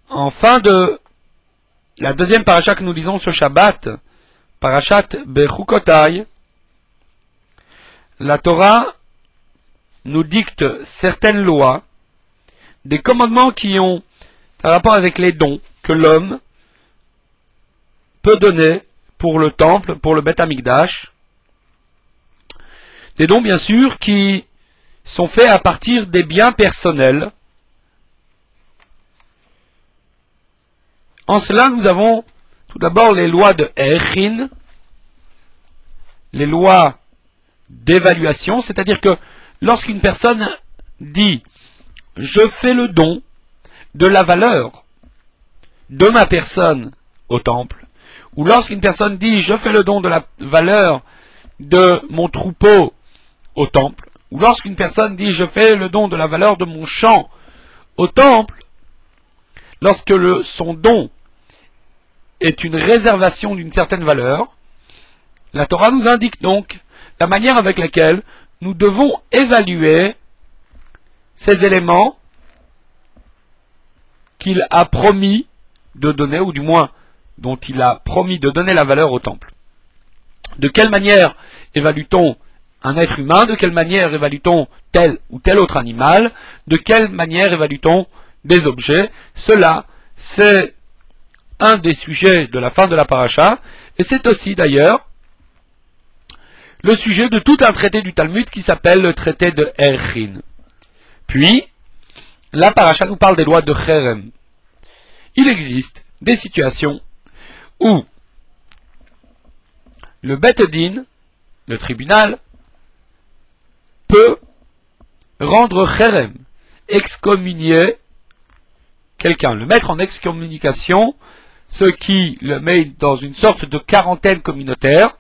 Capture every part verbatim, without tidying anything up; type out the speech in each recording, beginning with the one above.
En fin de la deuxième paracha que nous lisons ce Shabbat, Parashat Bechukotai, la Torah nous dicte certaines lois, des commandements qui ont un rapport avec les dons que l'homme peut donner pour le temple, pour le Beth Amikdash. Des dons bien sûr qui sont faits à partir des biens personnels. En cela, nous avons tout d'abord les lois de Erechin, les lois d'évaluation, c'est-à-dire que lorsqu'une personne dit « je fais le don de la valeur de ma personne au temple », ou lorsqu'une personne dit « je fais le don de la valeur de mon troupeau au temple », ou lorsqu'une personne dit « je fais le don de la valeur de mon champ au temple », lorsque le, son don est une réservation d'une certaine valeur, la Torah nous indique donc la manière avec laquelle nous devons évaluer ces éléments qu'il a promis de donner, ou du moins dont il a promis de donner la valeur au temple. De quelle manière évalue-t-on un être humain? De quelle manière évalue-t-on tel ou tel autre animal? De quelle manière évalue-t-on des objets? Cela, c'est un des sujets de la fin de la paracha, et c'est aussi d'ailleurs le sujet de tout un traité du Talmud qui s'appelle le traité de Erechin. Puis, la paracha nous parle des lois de Cherem. Il existe des situations où le Beth Din, le tribunal, peut rendre Cherem, excommunier quelqu'un, le mettre en excommunication, ce qui le met dans une sorte de quarantaine communautaire.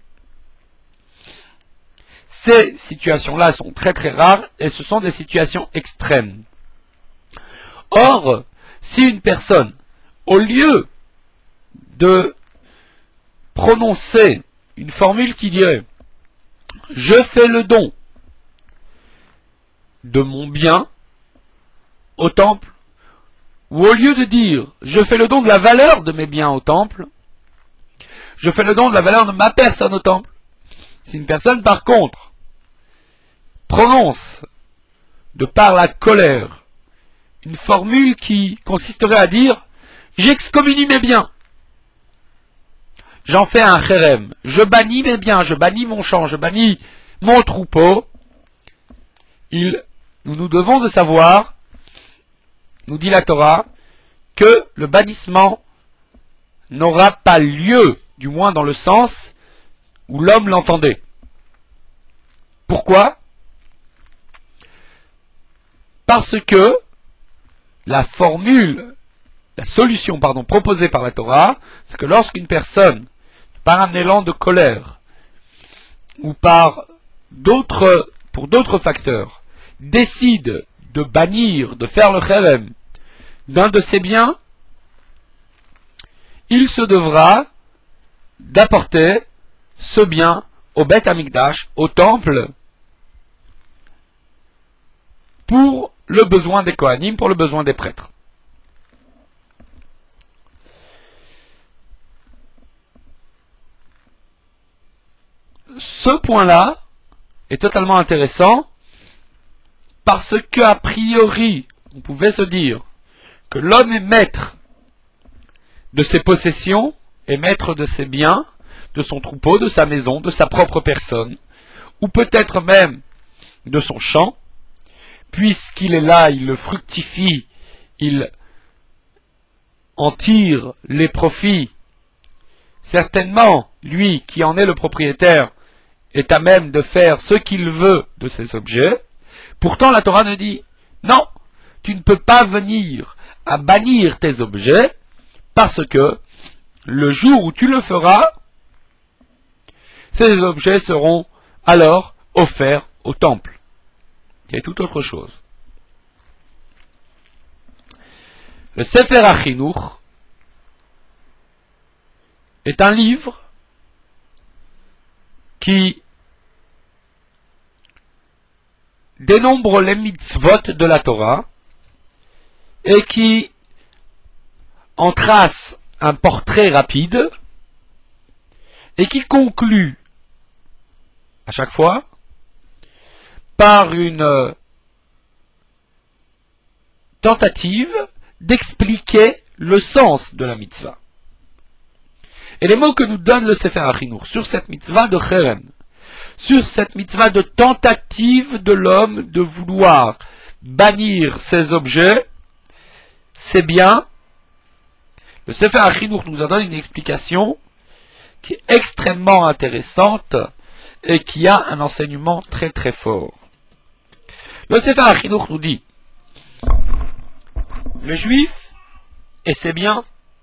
Ces situations-là sont très très rares et ce sont des situations extrêmes. Or, si une personne, au lieu de prononcer une formule qui dirait « je fais le don de mon bien au temple », ou au lieu de dire « je fais le don de la valeur de mes biens au temple », je fais le don de la valeur de ma personne au temple. Si une personne, par contre, prononce, de par la colère, une formule qui consisterait à dire « j'excommunie mes biens », j'en fais un chérem, je bannis mes biens, je bannis mon champ, je bannis mon troupeau, il, nous nous devons de savoir, nous dit la Torah, que le bannissement n'aura pas lieu, du moins dans le sens où l'homme l'entendait. Pourquoi? Parce que la formule, la solution, pardon, proposée par la Torah, c'est que lorsqu'une personne, par un élan de colère, ou par d'autres, pour d'autres facteurs, décide de bannir, de faire le chérem d'un de ses biens, il se devra d'apporter ce bien au Beth Amikdash, au temple, pour le besoin des Kohanim, pour le besoin des prêtres. Ce point-là est totalement intéressant parce que, a priori, on pouvait se dire que l'homme est maître de ses possessions, est maître de ses biens, de son troupeau, de sa maison, de sa propre personne, ou peut-être même de son champ. Puisqu'il est là, il le fructifie, il en tire les profits. Certainement, lui qui en est le propriétaire est à même de faire ce qu'il veut de ces objets. Pourtant, la Torah nous dit, non, tu ne peux pas venir à bannir tes objets, parce que le jour où tu le feras, ces objets seront alors offerts au temple. C'est tout autre chose. Le Sefer HaChinuch est un livre qui dénombre les mitzvot de la Torah et qui en trace un portrait rapide et qui conclut à chaque fois par une tentative d'expliquer le sens de la mitzvah. Et les mots que nous donne le Sefer HaChinuch sur cette mitzvah de Cherem, sur cette mitzvah de tentative de l'homme de vouloir bannir ces objets, c'est bien. Le Sefer HaChinuch nous en donne une explication qui est extrêmement intéressante et qui a un enseignement très très fort. Le Sefer HaChinuch nous dit: le juif et ses biens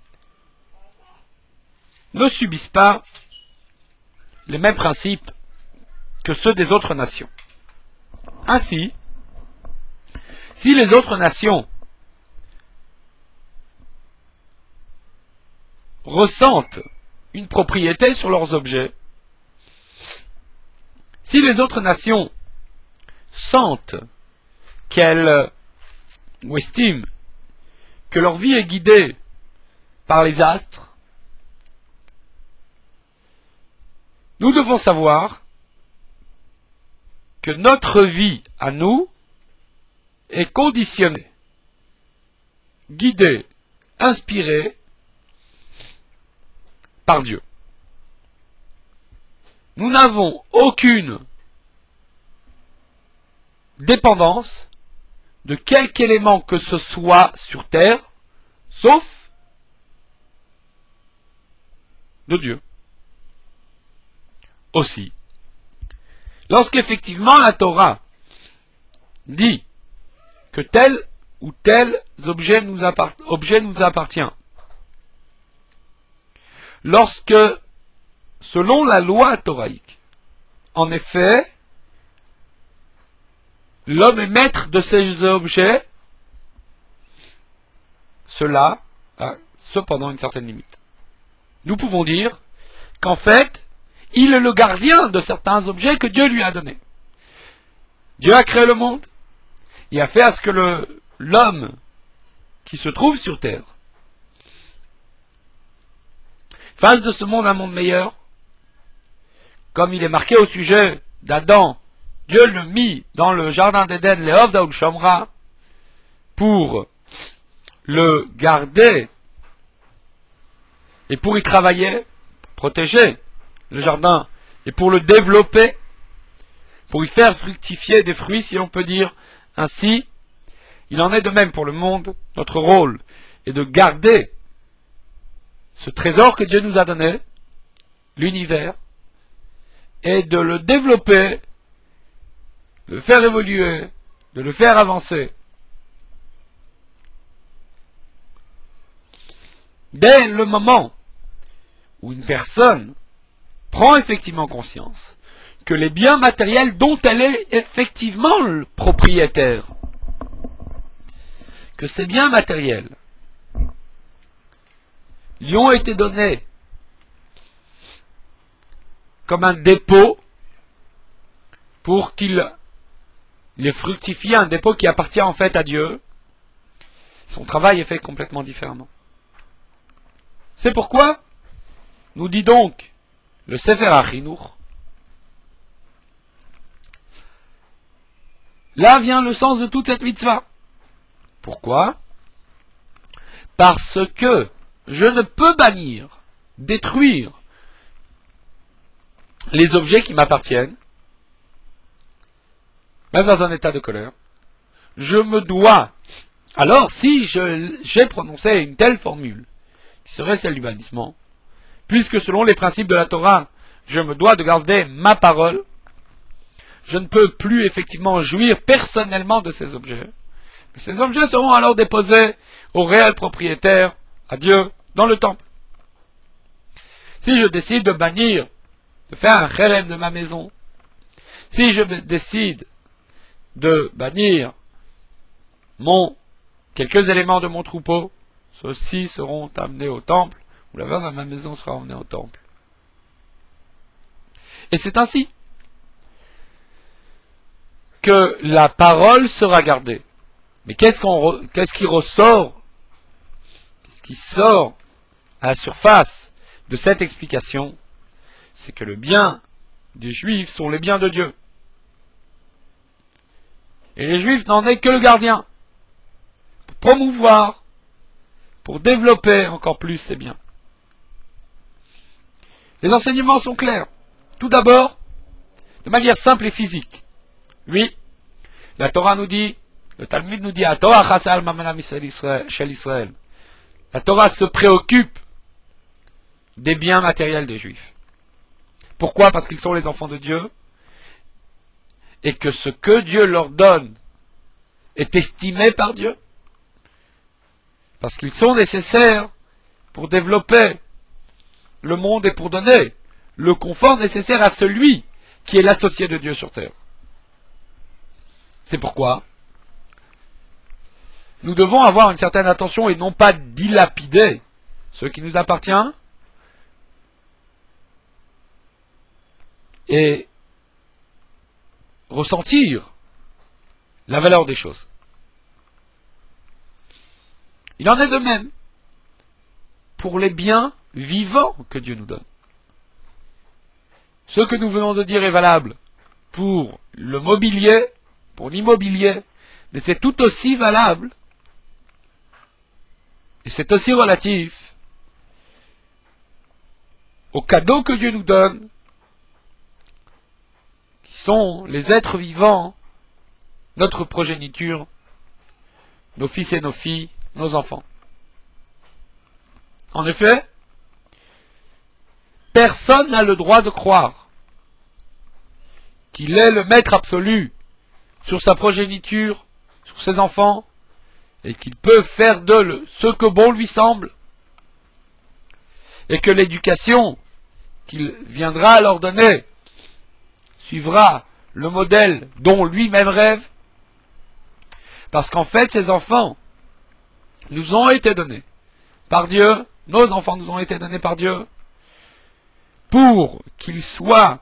ne subissent pas les mêmes principes que ceux des autres nations. Ainsi, si les autres nations ressentent une propriété sur leurs objets, si les autres nations sentent qu'elles ou estiment que leur vie est guidée par les astres, nous devons savoir que notre vie à nous est conditionnée, guidée, inspirée par Dieu. Nous n'avons aucune dépendance de quelque élément que ce soit sur terre, sauf de Dieu. Aussi, lorsqu'effectivement la Torah dit que tel ou tel objet nous, appart- objet nous appartient, lorsque, selon la loi torahique, en effet, l'homme est maître de ces objets, cela a cependant une certaine limite. Nous pouvons dire qu'en fait, il est le gardien de certains objets que Dieu lui a donnés. Dieu a créé le monde, il a fait à ce que le, l'homme qui se trouve sur terre fasse de ce monde un monde meilleur, comme il est marqué au sujet d'Adam. Dieu le mit dans le jardin d'Éden, les Ovda ou Shomra, pour le garder et pour y travailler, protéger le jardin et pour le développer, pour y faire fructifier des fruits, si on peut dire ainsi. Il en est de même pour le monde. Notre rôle est de garder ce trésor que Dieu nous a donné, l'univers, et de le développer, de le faire évoluer, de le faire avancer. Dès le moment où une personne prend effectivement conscience que les biens matériels dont elle est effectivement le propriétaire, que ces biens matériels lui ont été donnés comme un dépôt pour qu'il les fructifie, un dépôt qui appartient en fait à Dieu, son travail est fait complètement différemment. C'est pourquoi nous dit donc le Sefer HaChinuch, là vient le sens de toute cette mitzvah. Pourquoi? Parce que je ne peux bannir, détruire les objets qui m'appartiennent, même dans un état de colère. Je me dois, alors si je, j'ai prononcé une telle formule, qui serait celle du bannissement, puisque selon les principes de la Torah, je me dois de garder ma parole, je ne peux plus effectivement jouir personnellement de ces objets. Mais ces objets seront alors déposés au réel propriétaire, à Dieu, dans le temple. Si je décide de bannir, de faire un chérem de ma maison, si je décide de bannir mon, quelques éléments de mon troupeau, ceux-ci seront amenés au temple, ou la valeur de ma maison sera emmenée au temple. Et c'est ainsi que la parole sera gardée. Mais qu'est-ce qu'on, qu'est-ce qui ressort, qu'est-ce qui sort à la surface de cette explication, c'est que le bien des Juifs sont les biens de Dieu. Et les Juifs n'en est que le gardien, pour promouvoir, pour développer encore plus ces biens. Les enseignements sont clairs. Tout d'abord, de manière simple et physique. Oui, la Torah nous dit, le Talmud nous dit, la Torah se préoccupe des biens matériels des Juifs. Pourquoi? Parce qu'ils sont les enfants de Dieu, et que ce que Dieu leur donne est estimé par Dieu, parce qu'ils sont nécessaires pour développer le monde et pour donner le confort nécessaire à celui qui est l'associé de Dieu sur terre. C'est pourquoi nous devons avoir une certaine attention et non pas dilapider ce qui nous appartient et ressentir la valeur des choses. Il en est de même pour les biens vivants que Dieu nous donne. Ce que nous venons de dire est valable pour le mobilier, pour l'immobilier, mais c'est tout aussi valable et c'est aussi relatif aux cadeaux que Dieu nous donne, qui sont les êtres vivants, notre progéniture, nos fils et nos filles, nos enfants. En effet, personne n'a le droit de croire qu'il est le maître absolu sur sa progéniture, sur ses enfants, et qu'il peut faire d'eux ce que bon lui semble, et que l'éducation qu'il viendra leur donner suivra le modèle dont lui-même rêve, parce qu'en fait, ces enfants nous ont été donnés par Dieu, nos enfants nous ont été donnés par Dieu, pour qu'ils soient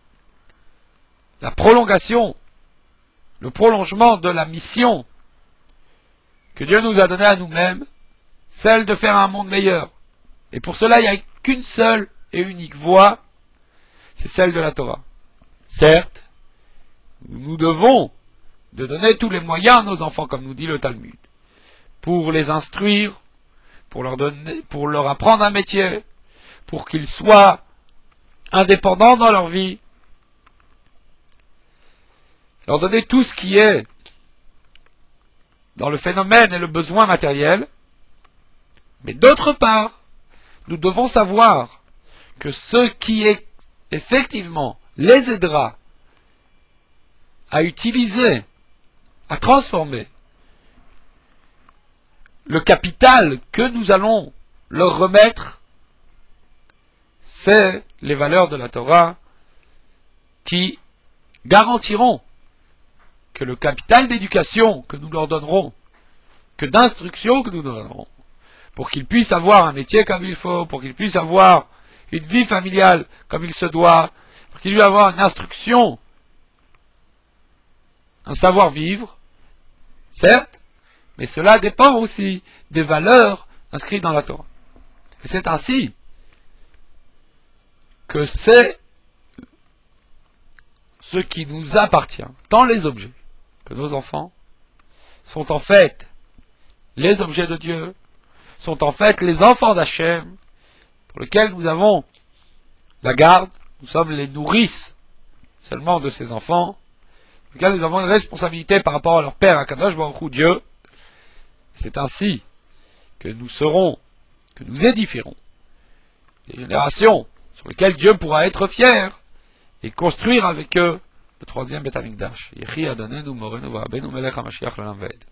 la prolongation, le prolongement de la mission que Dieu nous a donnée à nous-mêmes, celle de faire un monde meilleur. Et pour cela, il n'y a qu'une seule et unique voie, c'est celle de la Torah. Certes, nous devons de donner tous les moyens à nos enfants, comme nous dit le Talmud, pour les instruire, pour leur donner, pour leur apprendre un métier, pour qu'ils soient indépendants dans leur vie, leur donner tout ce qui est dans le phénomène et le besoin matériel, mais d'autre part, nous devons savoir que ce qui est effectivement les aidera à utiliser, à transformer le capital que nous allons leur remettre, c'est les valeurs de la Torah qui garantiront que le capital d'éducation que nous leur donnerons, que d'instruction que nous leur donnerons, pour qu'ils puissent avoir un métier comme il faut, pour qu'ils puissent avoir une vie familiale comme il se doit, pour qu'ils puissent avoir une instruction, un savoir-vivre, certes, mais cela dépend aussi des valeurs inscrites dans la Torah. Et c'est ainsi que c'est ce qui nous appartient, tant les objets que nos enfants sont en fait les objets de Dieu, sont en fait les enfants d'Hachem, pour lesquels nous avons la garde, nous sommes les nourrices seulement de ces enfants, pour lesquels nous avons une responsabilité par rapport à leur Père, Akadosh Baruch Hu, Dieu. C'est ainsi que nous serons, que nous édifierons des générations sur lesquelles Dieu pourra être fier et construire avec eux le troisième Beth Amikdash. Yechi Adonenu Morenu Va'abenu Melech HaMashiach L'Olam Va'ed.